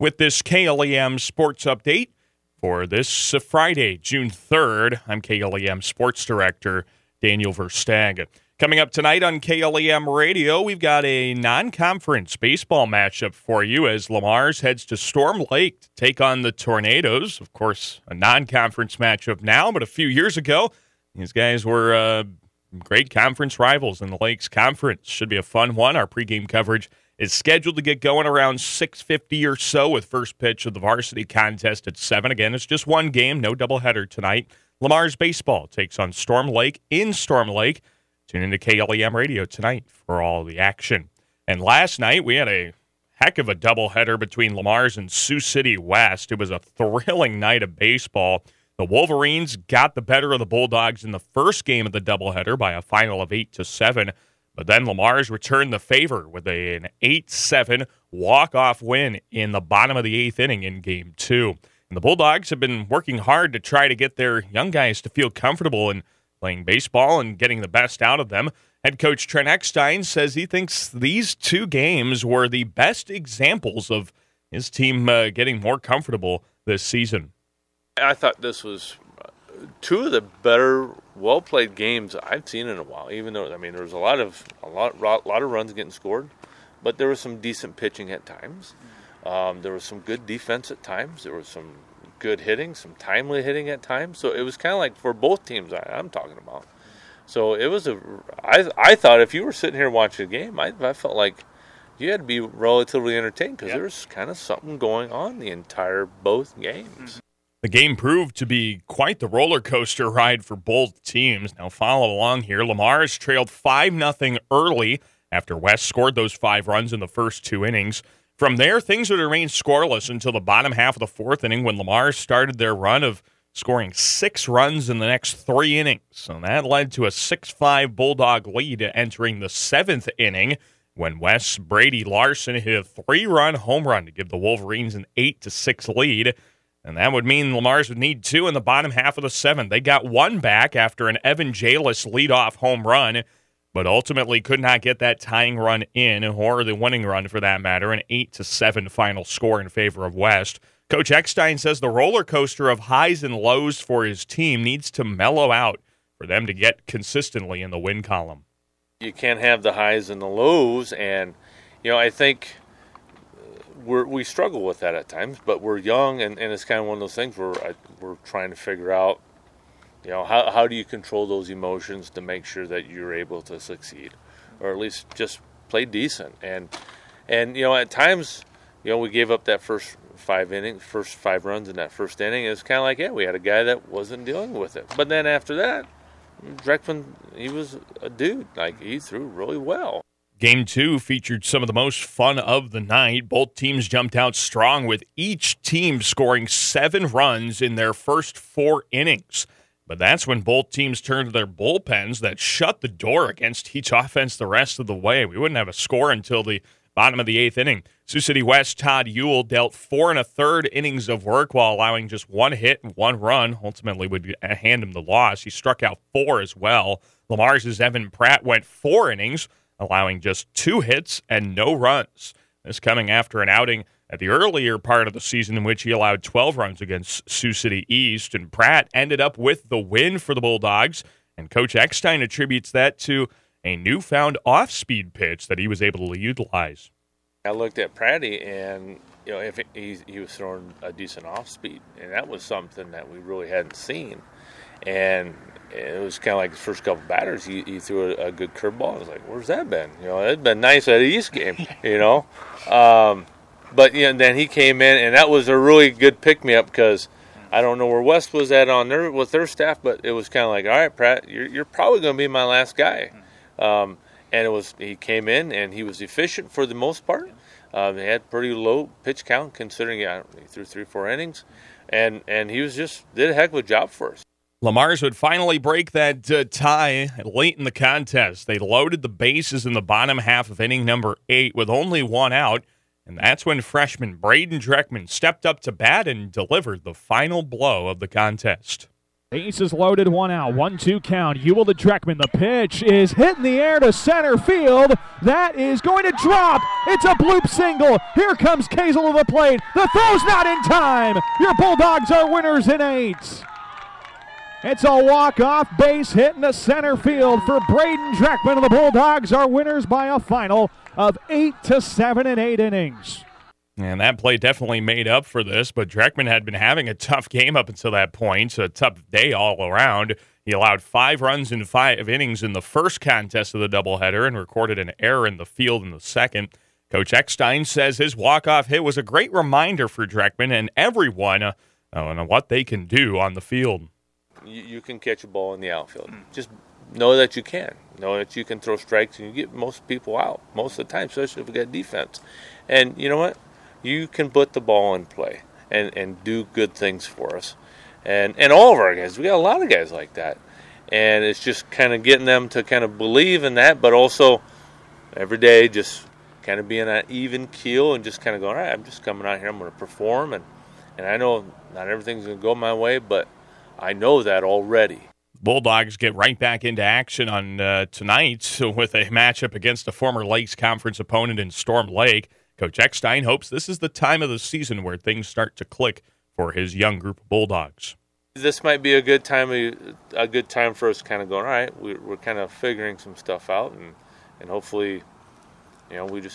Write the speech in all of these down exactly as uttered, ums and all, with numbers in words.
with this K L E M Sports Update for this uh, Friday, June third. I'm K L E M Sports Director Daniel Verstag. Coming up tonight on K L E M Radio, we've got a non-conference baseball matchup for you as Lamar's heads to Storm Lake to take on the Tornadoes. Of course, a non-conference matchup now, but a few years ago, these guys were uh, great conference rivals in the Lakes Conference. Should be a fun one. Our pregame coverage is scheduled to get going around six fifty or so with first pitch of the varsity contest at seven. Again, it's just one game, no doubleheader tonight. Lamar's baseball takes on Storm Lake in Storm Lake. Tune into K L E M Radio tonight for all the action. And last night, we had a heck of a doubleheader between Lamar's and Sioux City West. It was a thrilling night of baseball. The Wolverines got the better of the Bulldogs in the first game of the doubleheader by a final of eight to seven. But then Lamar's returned the favor with a, an eight seven walk-off win in the bottom of the eighth inning in Game two. And the Bulldogs have been working hard to try to get their young guys to feel comfortable in playing baseball and getting the best out of them. Head coach Trent Eckstein says he thinks these two games were the best examples of his team uh, getting more comfortable this season. I thought this was two of the better, well-played games I've seen in a while. Even though I mean, there was a lot of a lot, a lot of runs getting scored, but there was some decent pitching at times. Um, there was some good defense at times. There was some good hitting, some timely hitting at times. So it was kind of like for both teams I, I'm talking about. So it was a. I I thought if you were sitting here watching the game, I, I felt like you had to be relatively entertained because yep. there was kind of something going on the entire both games. The game proved to be quite the roller coaster ride for both teams. Now follow along here. Lamar's trailed five nothing early after West scored those five runs in the first two innings. From there, things would remain scoreless until the bottom half of the fourth inning when Lamar started their run of scoring six runs in the next three innings. So that led to a six five Bulldog lead entering the seventh inning when West's Brady Larson hit a three-run home run to give the Wolverines an eight to six lead. And that would mean Lamar's would need two in the bottom half of the seventh. They got one back after an Evan Jalis leadoff home run, but ultimately could not get that tying run in, or the winning run for that matter, an eight to seven final score in favor of West. Coach Eckstein says the roller coaster of highs and lows for his team needs to mellow out for them to get consistently in the win column. You can't have the highs and the lows, and, you know, I think We're, we struggle with that at times, but we're young, and, and it's kind of one of those things where I, we're trying to figure out, you know, how how do you control those emotions to make sure that you're able to succeed, or at least just play decent. And and you know, at times, you know, we gave up that first five innings, first five runs in that first inning. It's kind of like, yeah, we had a guy that wasn't dealing with it. But then after that, Dreckman, he was a dude. Like, he threw really well. Game two featured some of the most fun of the night. Both teams jumped out strong with each team scoring seven runs in their first four innings. But that's when both teams turned to their bullpens that shut the door against each offense the rest of the way. We wouldn't have a score until the bottom of the eighth inning. Sioux City West Todd Ewell dealt four and a third innings of work while allowing just one hit and one run. Ultimately would hand him the loss. He struck out four as well. Lamar's Evan Pratt went four innings, allowing just two hits and no runs. This coming after an outing at the earlier part of the season in which he allowed twelve runs against Sioux City East, and Pratt ended up with the win for the Bulldogs, and Coach Eckstein attributes that to a newfound off-speed pitch that he was able to utilize. I looked at Pratty, and you know, if he, he was throwing a decent off-speed, and that was something that we really hadn't seen. And it was kind of like the first couple batters, he, he threw a, a good curveball. I was like, where's that been? You know, it'd been nice at the East game, you know. Um, but you know, then he came in, and that was a really good pick-me-up because I don't know where West was at on their with their staff, but it was kind of like, all right, Pratt, you're, you're probably going to be my last guy. Um, and it was he came in, and he was efficient for the most part. Um, he had pretty low pitch count considering yeah, he threw three, four innings, and and he was just did a heck of a job for us. Lamar's would finally break that uh, tie late in the contest. They loaded the bases in the bottom half of inning number eight with only one out, and that's when freshman Braden Dreckman stepped up to bat and delivered the final blow of the contest. Bases loaded, one out, one two count. Ewell to Dreckman. The pitch is hit in the air to center field. That is going to drop. It's a bloop single. Here comes Kazel to the plate. The throw's not in time. Your Bulldogs are winners in eight. It's a walk-off base hit into center field for Braden Dreckman, and the Bulldogs are winners by a final of eight to seven in eight innings. And that play definitely made up for this, but Dreckman had been having a tough game up until that point, so a tough day all around. He allowed five runs in five innings in the first contest of the doubleheader and recorded an error in the field in the second. Coach Eckstein says his walk-off hit was a great reminder for Dreckman and everyone uh, on what they can do on the field. You, you can catch a ball in the outfield. Just know that you can. Know that you can throw strikes and you get most people out most of the time, especially if we got defense. And you know what? You can put the ball in play and, and do good things for us. And and all of our guys, we got a lot of guys like that. And it's just kind of getting them to kind of believe in that, but also every day just kind of being an even keel and just kind of going, all right, I'm just coming out here, I'm going to perform. And, and I know not everything's going to go my way, but I know that already. Bulldogs get right back into action on uh, tonight with a matchup against a former Lakes Conference opponent in Storm Lake. Coach Eckstein hopes this is the time of the season where things start to click for his young group of Bulldogs. This might be a good time, a good time for us to kind of go, all right, we're, we're kind of figuring some stuff out, and, and hopefully, you know, we just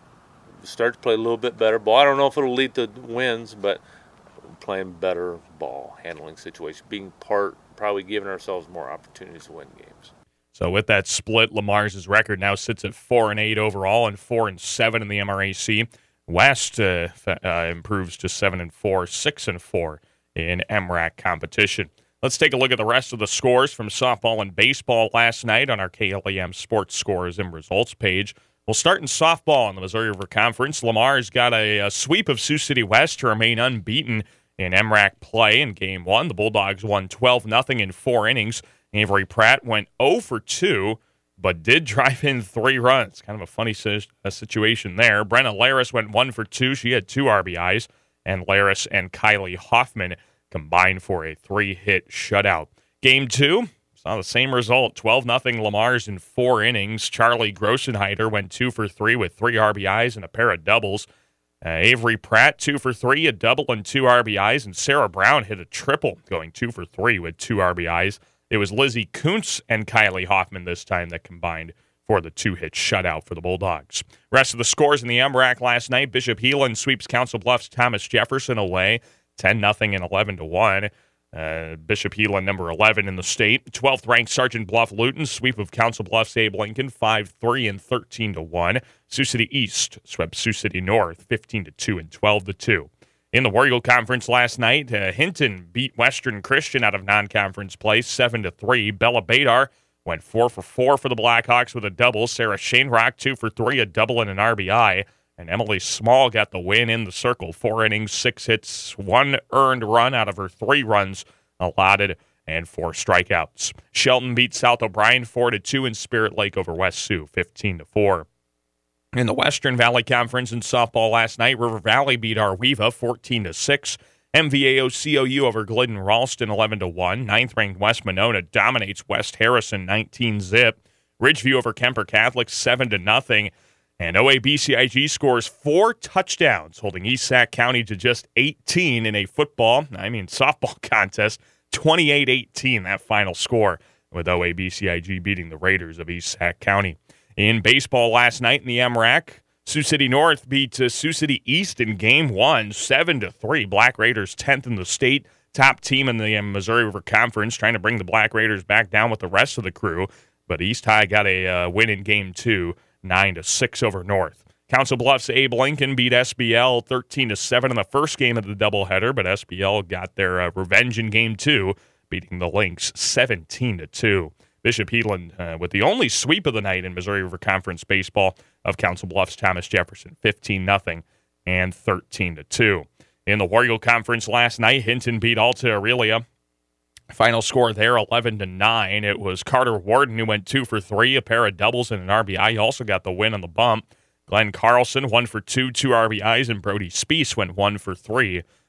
start to play a little bit better ball. I don't know if it'll lead to wins, but playing better ball, handling situations, being part, probably giving ourselves more opportunities to win games. So with that split, Lamar's record now sits at four and eight overall and four and seven in the M R A C. West uh, uh, improves to seven and four, six and four in M R A C competition. Let's take a look at the rest of the scores from softball and baseball last night on our K L A M Sports Scores and Results page. We'll start in softball in the Missouri River Conference. Lamar's got a, a sweep of Sioux City West to remain unbeaten in M R A C play in Game one. The Bulldogs won twelve nothing in four innings. Avery Pratt went oh for two, but did drive in three runs. Kind of a funny a situation there. Brenna Laris went one for two. She had two R B Is, and Laris and Kylie Hoffman combined for a three-hit shutout. Game two saw the same result, twelve nothing Lamar's in four innings. Charlie Grossenheider went two for three with three R B Is and a pair of doubles. Uh, Avery Pratt, two for three, a double and two R B Is, and Sarah Brown hit a triple, going two for three with two R B Is. It was Lizzie Kuntz and Kylie Hoffman this time that combined for the two-hit shutout for the Bulldogs. Rest of the scores in the M R A C last night, Bishop Heelan sweeps Council Bluffs Thomas Jefferson away, ten nothing and eleven to one. Uh, Bishop Heelan, number eleven in the state. twelfth-ranked Sergeant Bluff Luton sweep of Council Bluffs Abe Lincoln, five three and thirteen to one. Sioux City East swept Sioux City North, fifteen to two and twelve to two. In the War Eagle Conference last night, uh, Hinton beat Western Christian out of non-conference play, seven to three. Bella Badar went four for four for the Blackhawks with a double. Sarah Shanerock, two for three, a double and an R B I. And Emily Small got the win in the circle. Four innings, six hits, one earned run out of her three runs allotted, and four strikeouts. Shelton beat South O'Brien four to two in Spirit Lake over West Sioux, fifteen to four. In the Western Valley Conference in softball last night, River Valley beat Arweva fourteen to six. M V A O C O U over Glidden Ralston eleven to one. Ninth-ranked West Monona dominates West Harrison nineteen zip. Ridgeview over Kemper Catholic seven to nothing. And O A B C I G scores four touchdowns, holding East Sac County to just eighteen in a football, I mean softball contest, twenty-eight eighteen, that final score, with O A B C I G beating the Raiders of East Sac County. In baseball last night in the M R A C, Sioux City North beat uh, Sioux City East in Game one, seven to three. Black Raiders tenth in the state, top team in the um, Missouri River Conference, trying to bring the Black Raiders back down with the rest of the crew. But East High got a uh, win in Game two, nine to six over North. Council Bluffs Abe Lincoln beat S B L thirteen to seven in the first game of the doubleheader, but S B L got their uh, revenge in Game two, beating the Lynx seventeen to two. Bishop Heelan uh, with the only sweep of the night in Missouri River Conference baseball of Council Bluffs Thomas Jefferson, fifteen nothing and thirteen to two. In the War Eagle Conference last night, Hinton beat Alta Aurelia. Final score there, eleven to nine. It was Carter Warden who went two for three, a pair of doubles and an R B I. He also got the win on the bump. Glenn Carlson, one for two, two R B Is, and Brody Speece went one for three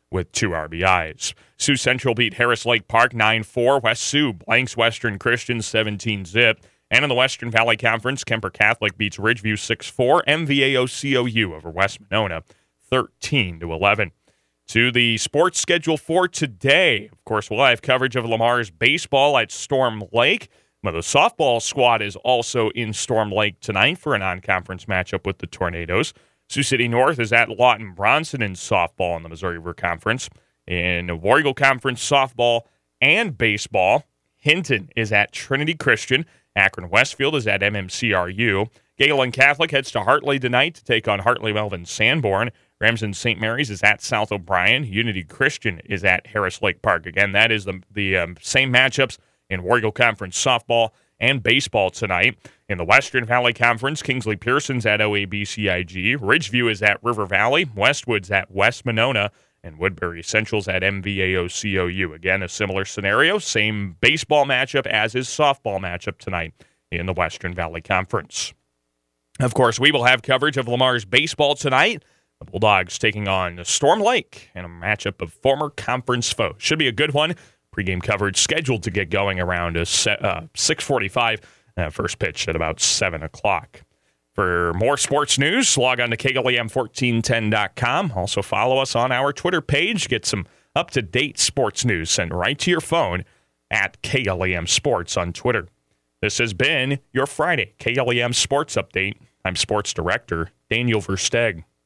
with two R B Is. Sioux Central beat Harris Lake Park nine four. West Sioux blanks Western Christian seventeen zip. And in the Western Valley Conference, Kemper Catholic beats Ridgeview six four. M V A O C O U over West Monona thirteen to eleven. To the sports schedule for today, of course, we'll have coverage of Lamar's baseball at Storm Lake. Well, the softball squad is also in Storm Lake tonight for a non-conference matchup with the Tornadoes. Sioux City North is at Lawton Bronson in softball in the Missouri River Conference. In the War Eagle Conference softball and baseball, Hinton is at Trinity Christian. Akron Westfield is at M M C R U. Galen Catholic heads to Hartley tonight to take on Hartley Melvin Sanborn. Ramsden Saint Mary's is at South O'Brien. Unity Christian is at Harris Lake Park. Again, that is the, the um, same matchups in War Eagle Conference softball and baseball tonight. In the Western Valley Conference, Kingsley Pearson's at O A B C I G. Ridgeview is at River Valley. Westwood's at West Monona. And Woodbury Central's at M V A O C O U. Again, a similar scenario. Same baseball matchup as is softball matchup tonight in the Western Valley Conference. Of course, we will have coverage of Lamar's baseball tonight. The Bulldogs taking on Storm Lake in a matchup of former conference foes. Should be a good one. Pre-game coverage scheduled to get going around a set, uh, six forty-five. Uh, first pitch at about seven o'clock. For more sports news, log on to K L E M fourteen ten dot com. Also follow us on our Twitter page. Get some up-to-date sports news sent right to your phone at K L E M Sports on Twitter. This has been your Friday K L E M Sports Update. I'm Sports Director Daniel Versteg.